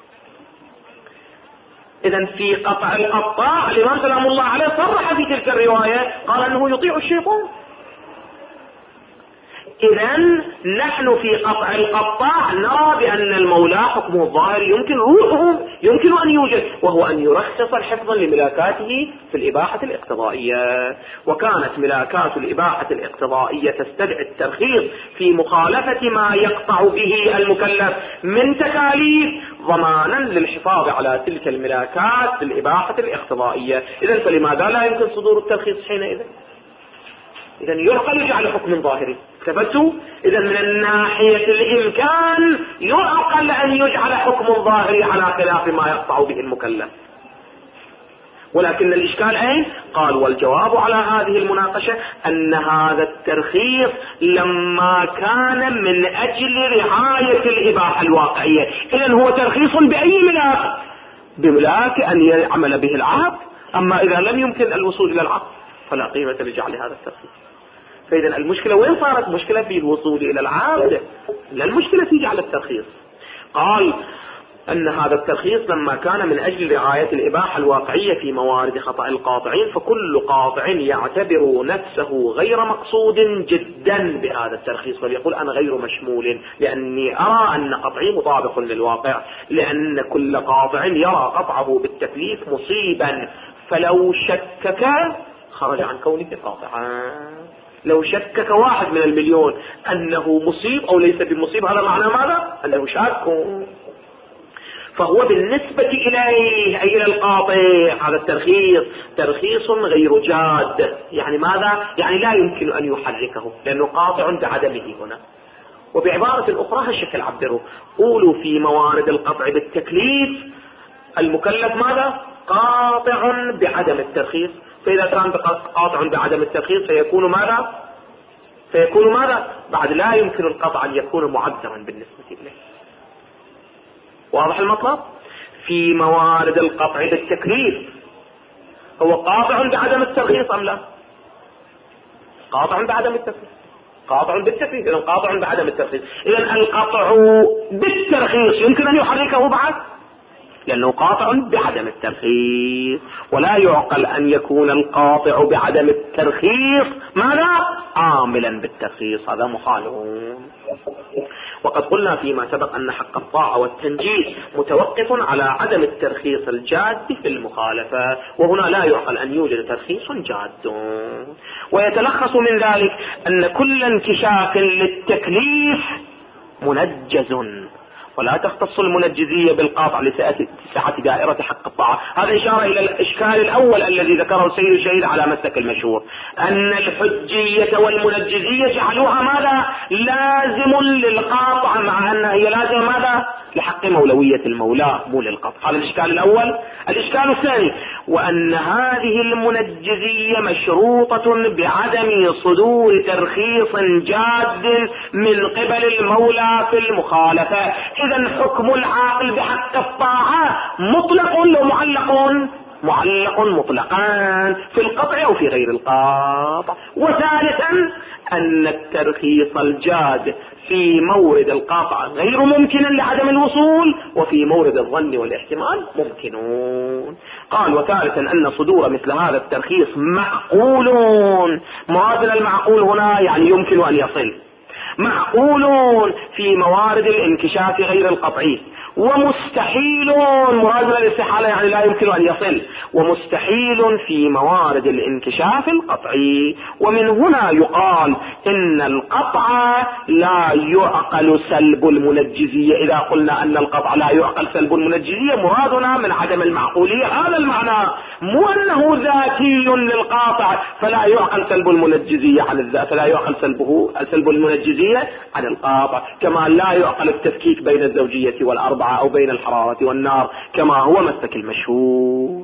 A: إذن في قطع القطاع الإمام سلام الله عليه صرح في تلك الرواية قال أنه يطيع الشيطان. إذن نحن في قطع القطاع نرى بأن المولى حكمه الظاهر يمكن روحه يمكن أن يوجد، وهو أن يرخص الحفظ لملاكاته في الإباحة الاقتضائية. وكانت ملاكات الإباحة الاقتضائية تستدعي الترخيص في مخالفة ما يقطع به المكلف من تكاليف ضمانا للحفاظ على تلك الملاكات في الإباحة الاقتضائية. إذن فلماذا لا يمكن صدور الترخيص حينئذ؟ إذن يعقل يجعل حكم ظاهري. ثبتوا؟ إذن من الناحية الإمكان يعقل أن يجعل حكم ظاهري على خلاف ما يقطع به المكلف. ولكن الإشكال أين؟ قال والجواب على هذه المناقشة أن هذا الترخيص لما كان من أجل رعاية الإباحة الواقعية، إذن هو ترخيص بأي ملاك؟ بملاك أن يعمل به العقد. أما إذا لم يمكن الوصول إلى العقد فلا قيمة لجعل هذا الترخيص. فإذا المشكلة وين صارت؟ مشكلة في الوصول إلى العقد، لا المشكلة في جعل الترخيص. قال أن هذا الترخيص لما كان من أجل رعاية الإباحة الواقعية في موارد خطأ القاطعين، فكل قاطع يعتبر نفسه غير مقصود جدا بهذا الترخيص، فليقول أنا غير مشمول لأني أرى أن قطعي مطابق للواقع، لأن كل قاطع يرى قطعه بالتكليف مصيبا، فلو شكك خرج عن كونه قاطعا. لو شكك 1 من المليون أنه مصيب أو ليس بمصيب، هذا معنى ماذا؟ أنه شاك. فهو بالنسبة إليه أي إلى القاطع هذا الترخيص ترخيص غير جاد. يعني ماذا؟ يعني لا يمكن أن يحركه لأنه قاطع بعدمه هنا. وبعبارة أخرى هالشكل عبره، قولوا في موارد القطع بالتكليف المكلف ماذا؟ قاطع بعدم الترخيص. فإذا كان قاطع بعدم الترخيص فيكون ماذا؟ بعد لا يمكن القطع أن يكون معذرا بالنسبة إليه. واضح المطلب؟ في موارد القطع بالتكليف هو قاطع بعدم الترخيص أم لا؟ قاطع بعدم الترخيص، قاطع بالتكليف، إذن قاطع بعدم الترخيص. إذن القطع بالترخيص يمكن أن يحركه بعد، لأنه قاطع بعدم الترخيص. ولا يعقل أن يكون القاطع بعدم الترخيص ماذا؟ عاملا بالترخيص، هذا محال.
B: وقد قلنا فيما سبق أن حق الطاعة والتنجيز متوقف على عدم الترخيص الجاد في المخالفة، وهنا لا يعقل أن يوجد ترخيص جاد. ويتلخص من ذلك أن كل انكشاف للتكليف منجز، ولا تختص المنجزية بالقاطع لسعة دائرة حق الطاعة. هذا إشارة إلى الإشكال الأول الذي ذكره سيد الشهيد على مسلك المشهور، أن الحجية والمنجزية جعلوها ماذا؟ لازم للقاطع، مع أنها هي لازم ماذا؟ لحق مولوية المولى مو للقطع. هذا الإشكال الأول. الإشكال الثاني، وأن هذه المنجزية مشروطة بعدم صدور ترخيص جاد من قبل المولى في المخالفة. إذن حكم العاقل بحق الطاعة مطلق ومعلق معلق مطلقان في القطع أو في غير القاطع. وثالثا أن الترخيص الجاد في مورد القاطع غير ممكن لعدم الوصول، وفي مورد الظن والاحتمال ممكنون. قال وثالثا أن صدور مثل هذا الترخيص معقولون. معادل المعقول هنا يعني يمكن أن يصل، معقولون في موارد الانكشاف غير القطعي، ومستحيلون مراد الاستحالة يعني لا يمكن أن يصل، ومستحيل في موارد الانكشاف القطعي. ومن هنا يقال إن القطع لا يعقل سلب المنجزية. إذا قلنا أن القطع لا يعقل سلب المنجزية مرادنا من عدم المعقولية هذا المعنى، مو أنه ذاتي للقاطع فلا يعقل سلب المنجزية عن الذات، فلا يعقل سلب المنجزية عن القاطع، كما لا يعقل التفكيك بين الزوجية والأربعة أو بين الحرارة والنار كما هو مسلك المشهور.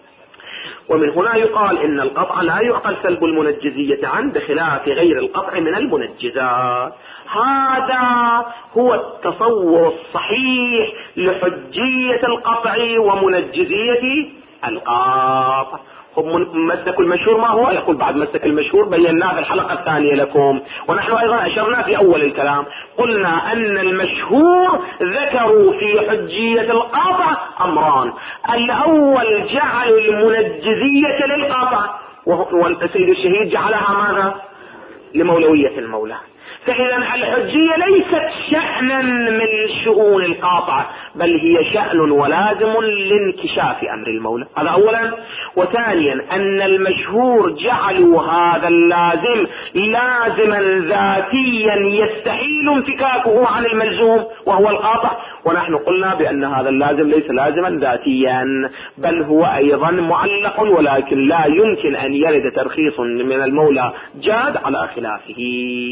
B: ومن هنا يقال إن القطع لا يعقل سلب المنجزية عنه بخلاف غير القطع من المنجزات. هذا هو التصور الصحيح لحجية القطع ومنجزية القاطع. مسلك المشهور ما هو؟ يقول بعد مسلك المشهور بيناه في الحلقة الثانية لكم، ونحن أيضا أشرنا في أول الكلام قلنا أن المشهور ذكروا في حجية القاطع أمران: الأول جعل المنجزية للقاطع، والسيد الشهيد جعلها ماذا؟ لمولوية المولى. فإذا الحجية ليست شأنا من شؤون القاطع، بل هي شأن ولازم لانكشاف أمر المولى. هذا أولا. وثانيا أن المشهور جعلوا هذا اللازم لازما ذاتيا يستحيل انفكاكه عن الملزوم وهو القاطع، ونحن قلنا بأن هذا اللازم ليس لازما ذاتيا بل هو أيضا معلق، ولكن لا يمكن أن يرد ترخيص من المولى جاد على خلافه.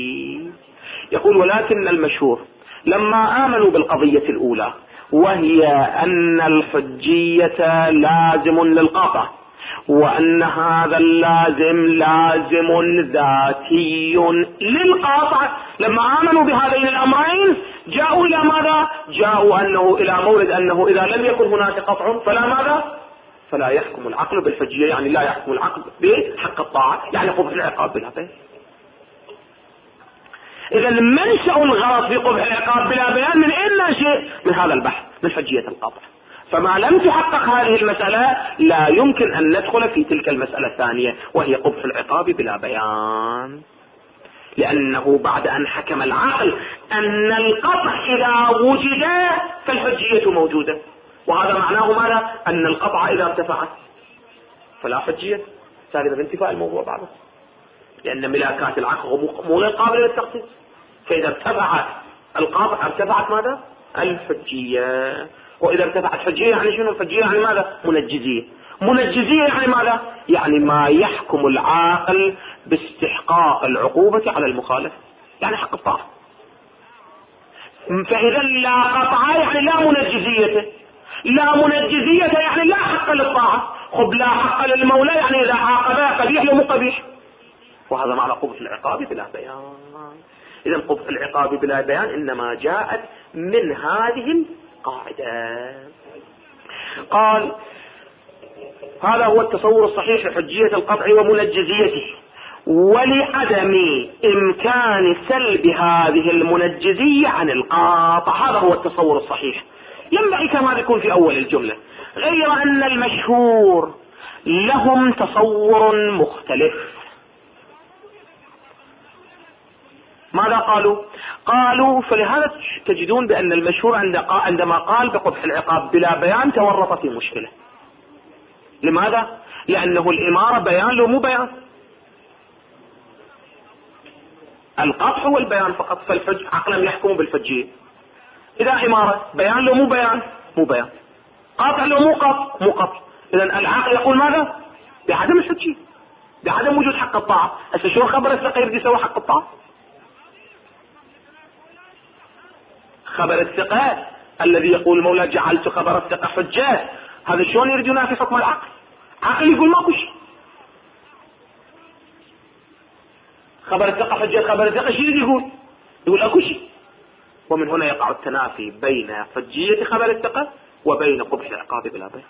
B: يقول ولكن المشهور لما آمنوا بالقضية الأولى وهي أن الحجية لازم للقاطع، وأن هذا اللازم لازم ذاتي للقاطع، لما آمنوا بهذين الأمرين جاءوا إلى ماذا؟ جاءوا أنه إلى مورد أنه إذا لم يكن هناك قطع فلا ماذا؟ فلا يحكم العقل بالحجية، يعني لا يحكم العقل بحق الطاعة، يعني قبح العقاب بلا بيان. إذا منشأ الغرض في قبح العقاب بلا بيان من أين ناشئ؟ من هذا البحث من حجية القطع. فما لم تحقق هذه المسألة لا يمكن أن ندخل في تلك المسألة الثانية وهي قبح العقاب بلا بيان، لأنه بعد أن حكم العقل أن القطع إذا وجد فالحجية موجودة، وهذا معناه ماذا؟ أن القطع إذا ارتفعت فلا حجية، ثالثا بانتفاء الموضوع بعده، لأن ملاكات العقل مو غير قابلة للتخصيص. فإذا ارتفعت القاطع ارتفعت ماذا؟ الحجية. وإذا ارتفعت حجية يعني شنو؟ الحجية يعني ماذا؟ منجزية. منجزية يعني ماذا؟ يعني ما يحكم العاقل باستحقاق العقوبة على المخالف، يعني حق الطاعة. فإذا لا قطع يعني لا منجزية، لا منجزية يعني لا حق للطاعة. خب لا حق للمولى يعني إذا عاقبه قبيح لو مو قبيح، وهذا معنى قبح العقاب بلا بيان. إذا قبح العقاب بلا بيان إنما جاءت من هذه القاعدة. قال هذا هو التصور الصحيح لحجية القطع ومنجزيته، ولعدم إمكان سلب هذه المنجزية عن القاطع. هذا هو التصور الصحيح، ينبغي كما يكون في أول الجملة، غير أن المشهور لهم تصور مختلف. ماذا قالوا فلهذا تجدون بأن المشهور عندما قال بقبح العقاب بلا بيان تورط في مشكلة. لماذا؟ لأنه الإمارة بيان لو مو بيان، القطع هو البيان فقط، فالحج عقلا يحكم بالحجية. إذا إمارة بيان لو مو بيان، مو بيان، قاطع لو مو قطع، إذا العقل يقول ماذا؟ بعدم الحجية، بعدم وجود حق الطاعة. هسه شو خبر الثقة يريد يسوي حق الطاعة؟ خبر الثقة الذي يقول المولى جعلت خبر الثقة حجة، هذا شلون يريد ينافي حكم العقل؟ عقل يقول ماكو شيء. خبر الثقة حجة، خبر الثقة شو يقول اكو شيء. ومن هنا يقع التنافي بين حجية خبر الثقة وبين قبح العقاب بلا بيان.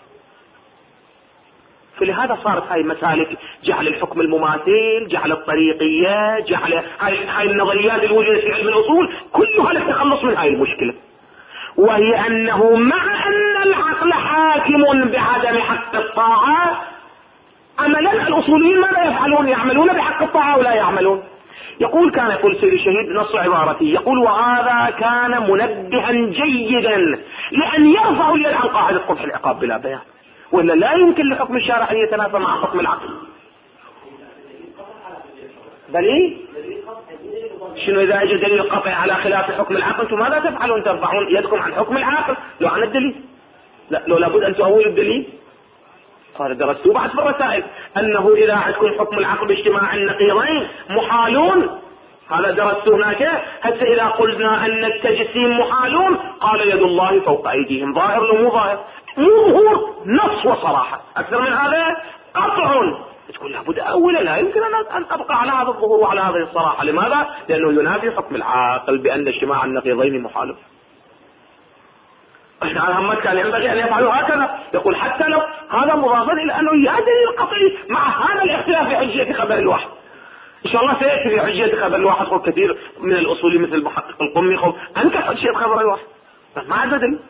B: فلهذا صارت هاي مسالك جعل الحكم المماثل، جعل الطريقية، جعل هاي النظريات الوجودة في علم الأصول، كلها للتخلص من هاي المشكلة، وهي أنه مع أن العقل حاكم بعدم حق الطاعة، عملا الأصوليين ماذا يفعلون؟ يعملون بحق الطاعة ولا يعملون. كان يقول سيد الشهيد نص عبارته، يقول وهذا كان منبها جيدا لأن يرفع اليد عن قاعدة قبح العقاب بلا بيان، ولا لا يمكن لحكم الشارع أن يتنافى مع حكم العقل. بل شنو إذا أجى دليل قطعي على خلاف حكم العقل؟ أنتم ماذا تفعلون؟ ترفعون يدكم عن حكم العقل لو عن الدليل؟ لا، لو لابد أن تؤولوا الدليل. قال درستوا بعد في الرسائل أنه إذا عندكم حكم العقل باجتماع النقيضين محالون، هذا درستوا هناك. هسه إذا قلنا أن التجسيم محالون، قال يد الله فوق أيديهم، ظاهر لو مو ظاهر؟ مو ظهور، نص وصراحة. أكثر من هذا قطع. تقول لابد أولا، لا يمكن أن أبقى على هذا الظهور وعلى هذه الصراحة. لماذا؟ لأنه ينافي حكم العقل بأن اجتماع النقيضين محال. الأئمة كان ينبغي أن يفعلوا هكذا. يقول حتى لو هذا مضافا إلى أنه يدري القطعي مع هذا الاختلاف في حجية خبر الواحد. إن شاء الله سيأتي في حجية خبر الواحد خب كثير من الأصولي مثل المحقق القمي خب أنكر حجية خبر الواحد، ما عاد دليل.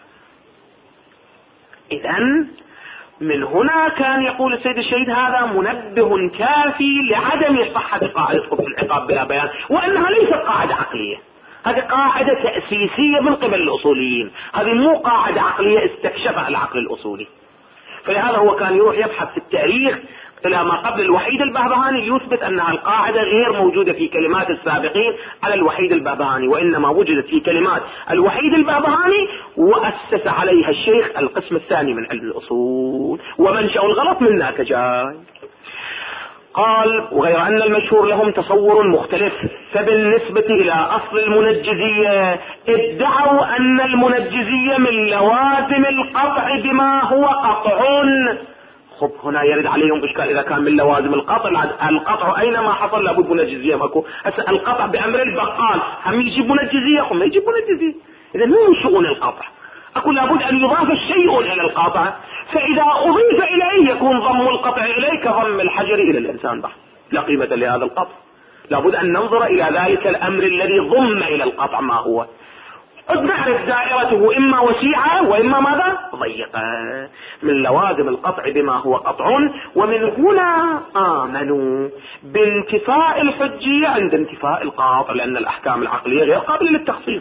B: إذن من هنا كان يقول السيد الشهيد هذا منبه كافي لعدم صحة قاعدة قبح العقاب بلا بيان، وأنها ليست قاعدة عقلية، هذه قاعدة تأسيسية من قبل الأصوليين، هذه مو قاعدة عقلية استكشفها العقل الأصولي. فلهذا هو كان يروح يبحث في التاريخ إلى ما قبل الوحيد البهبهاني يثبت أنها القاعدة غير موجودة في كلمات السابقين على الوحيد البهبهاني، وإنما وجدت في كلمات الوحيد البهبهاني وأسس عليها الشيخ القسم الثاني من علم الأصول، ومنشأ الغلط من ذاك جاي. قال وغير أن المشهور لهم تصور مختلف، فبالنسبة إلى أصل المنجزية ادعوا أن المنجزية من لوازم القطع بما هو قطع. خب هنا يرد عليهم إشكال، إذا كان من لوازم القطع أينما حصل لابد منجزية ماكو. هسه القطع بأمر البقال هم يجيب منجزية هم ما يجيب منجزية، إذا مو من شؤون القطع. أقول لابد أن يضاف الشيء إلى القاطع، فإذا أضيف إليه يكون ضم القطع إليه كضم الحجر إلى الإنسان بحث، لا قيمة لهذا القطع. لابد أن ننظر إلى ذلك الأمر الذي ضم إلى القطع ما هو. قد نعرف دائرته إما وسيعة وإما ماذا؟ ضيقة. من لوازم القطع بما هو قطع، ومن هنا آمنوا بانتفاء الحجية عند انتفاء القاطع، لأن الأحكام العقلية غير قابلة للتخصيص،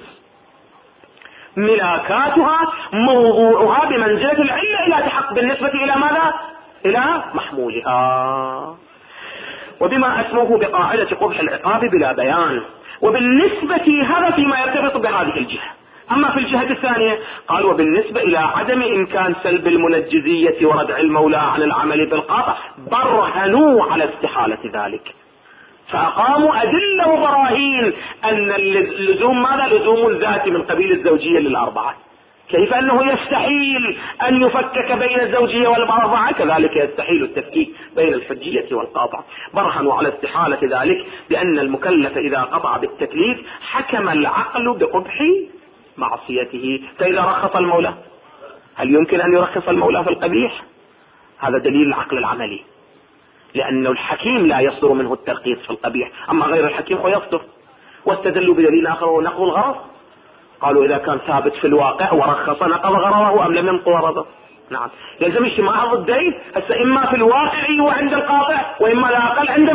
B: ملاكاتها موضوعها بمنزلة العلة إلى تحق بالنسبة إلى ماذا؟ إلى محمولها، وبما أسموه بقاعدة قبح العقاب بلا بيان. وبالنسبة هذا فيما يرتبط بهذه الجهة. أما في الجهة الثانية قال وبالنسبة إلى عدم إمكان سلب المنجزية وردع المولى عن العمل بالقاطع برهنوا على استحالة ذلك، فأقاموا أدلة وبراهين أن اللزوم ماذا؟ لزوم ذاتي من قبيل الزوجية للأربعة. كيف أنه يستحيل أن يفكك بين الزوجية والأربعة، كذلك يستحيل التفكيك بين الحجية والقاطع. برهنوا على استحالة ذلك بأن المكلف إذا قطع بالتكليف حكم العقل بقبح معصيته، فإذا رخص المولى هل يمكن أن يرخص المولى في القبيح؟ هذا دليل العقل العملي، لأن الحكيم لا يصدر منه الترخيص في القبيح، أما غير الحكيم هو يصدر. واستدلوا بدليل آخر ونقض الغرض، قالوا إذا كان ثابت في الواقع ورخص نقض غرضه أم لم ينقض غرضه. نعم، يلزم اجتماع ضدين، هسه إما في الواقع وعند القاطع، وإما لا أقل عند من؟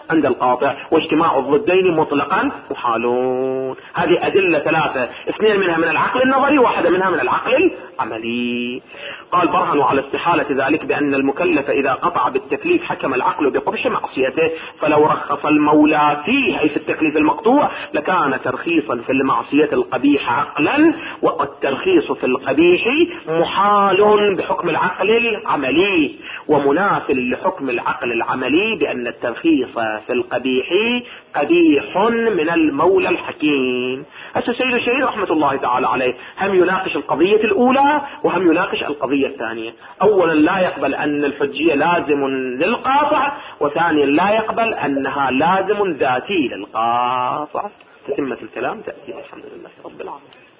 B: عند القاطع، واجتماع الضدين مطلقا محالون. هذه أدلة ثلاثة، 2 منها من العقل النظري، واحدة منها من العقل العملي. قال برهنوا على استحالة ذلك بأن المكلف إذا قطع بالتكليف حكم العقل بقبح معصيته، فلو رخص المولى فيه أي في التكليف المقطوع لكان ترخيصا في المعصية القبيحة عقلا، والترخيص في القبيح محال بحكم العقل العملي، ومناف لحكم العقل العملي بأن الترخيص في القبيح قبيح من المولى الحكيم. السيد الشهيد رحمة الله تعالى عليه هم يناقش القضية الأولى وهم يناقش القضية الثانية. أولا لا يقبل أن الحجية لازم للقاطع، وثانيا لا يقبل أنها لازم ذاتي للقاطع. تتمة الكلام تأتي. الحمد لله رب العالمين.